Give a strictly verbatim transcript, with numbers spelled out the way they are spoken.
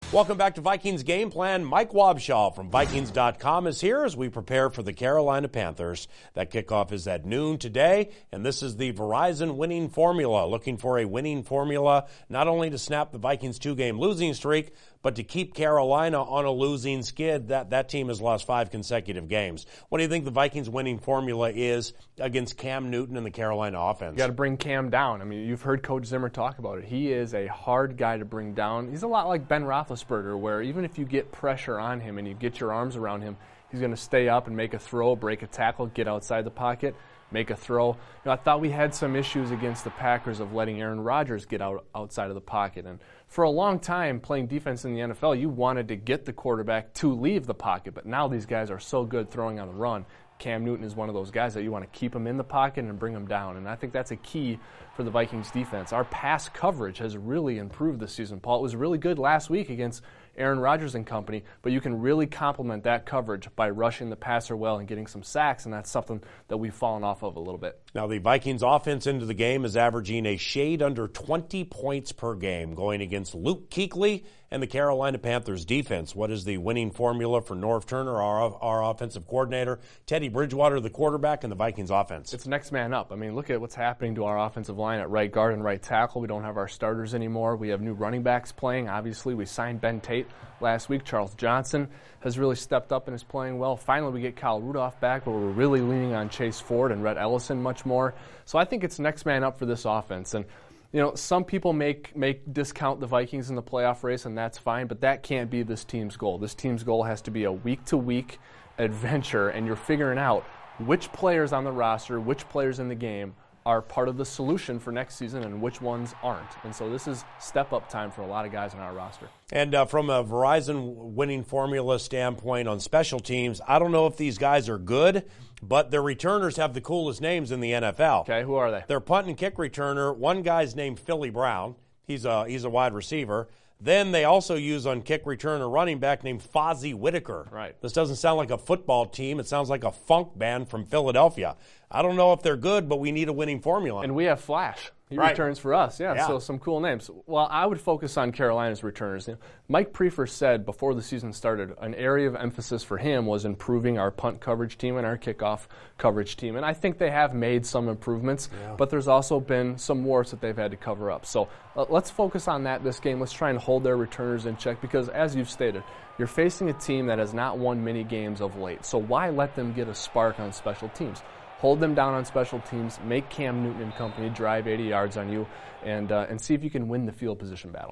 Welcome back to Vikings Game Plan. Mike Wobschall from Vikings dot com is here as we prepare for the Carolina Panthers. That kickoff is at noon today, and this is the Verizon winning formula. Looking for a winning formula not only to snap the Vikings' two-game losing streak, but to keep Carolina on a losing skid. That that team has lost five consecutive games. What do you think the Vikings' winning formula is against Cam Newton and the Carolina offense? You got to bring Cam down. I mean, you've heard Coach Zimmer talk about it. He is a hard guy to bring down. He's a lot like Ben Roethlisberger, where even if you get pressure on him and you get your arms around him, he's going to stay up and make a throw, break a tackle, get outside the pocket, make a throw. You know, I thought we had some issues against the Packers of letting Aaron Rodgers get out outside of the pocket. And for a long time, playing defense in the N F L, you wanted to get the quarterback to leave the pocket. But now these guys are so good throwing on the run. Cam Newton is one of those guys that you want to keep him in the pocket and bring him down. And I think that's a key for the Vikings defense. Our pass coverage has really improved this season, Paul. It was really good last week against Aaron Rodgers and company, but you can really complement that coverage by rushing the passer well and getting some sacks, and that's something that we've fallen off of a little bit. Now, the Vikings offense into the game is averaging a shade under twenty points per game, going against Luke Kuechly and the Carolina Panthers defense. What is the winning formula for Norv Turner, our, our offensive coordinator, Teddy Bridgewater, the quarterback, and the Vikings offense? It's next man up. I mean, look at what's happening to our offensive line at right guard and right tackle. We don't have our starters anymore. We have new running backs playing. Obviously, we signed Ben Tate last week. Charles Johnson has really stepped up and is playing well. Finally, we get Kyle Rudolph back, but we're really leaning on Chase Ford and Rhett Ellison much more. So I think it's next man up for this offense. And you know, some people make make discount the Vikings in the playoff race, and that's fine, but that can't be this team's goal. This team's goal has to be a week-to-week adventure, and you're figuring out which players on the roster, which players in the game are part of the solution for next season and which ones aren't. And so this is step-up time for a lot of guys on our roster. And uh, from a Verizon winning formula standpoint on special teams, I don't know if these guys are good, but their returners have the coolest names in the N F L. Okay, who are they? Their punt and kick returner, one guy's named Philly Brown. He's a, he's a wide receiver. Then they also use on kick return a running back named Fozzie Whitaker. Right. This doesn't sound like a football team. It sounds like a funk band from Philadelphia. I don't know if they're good, but we need a winning formula. And we have Flash. He right. returns for us. Yeah, yeah, so some cool names. Well, I would focus on Carolina's returners. You know, Mike Prefer said before the season started, an area of emphasis for him was improving our punt coverage team and our kickoff coverage team. And I think they have made some improvements, yeah. but there's also been some warts that they've had to cover up. So uh, let's focus on that this game. Let's try and hold their returners in check because, as you've stated, you're facing a team that has not won many games of late. So why let them get a spark on special teams? Hold them down on special teams, make Cam Newton and company drive eighty yards on you, and uh, and see if you can win the field position battle.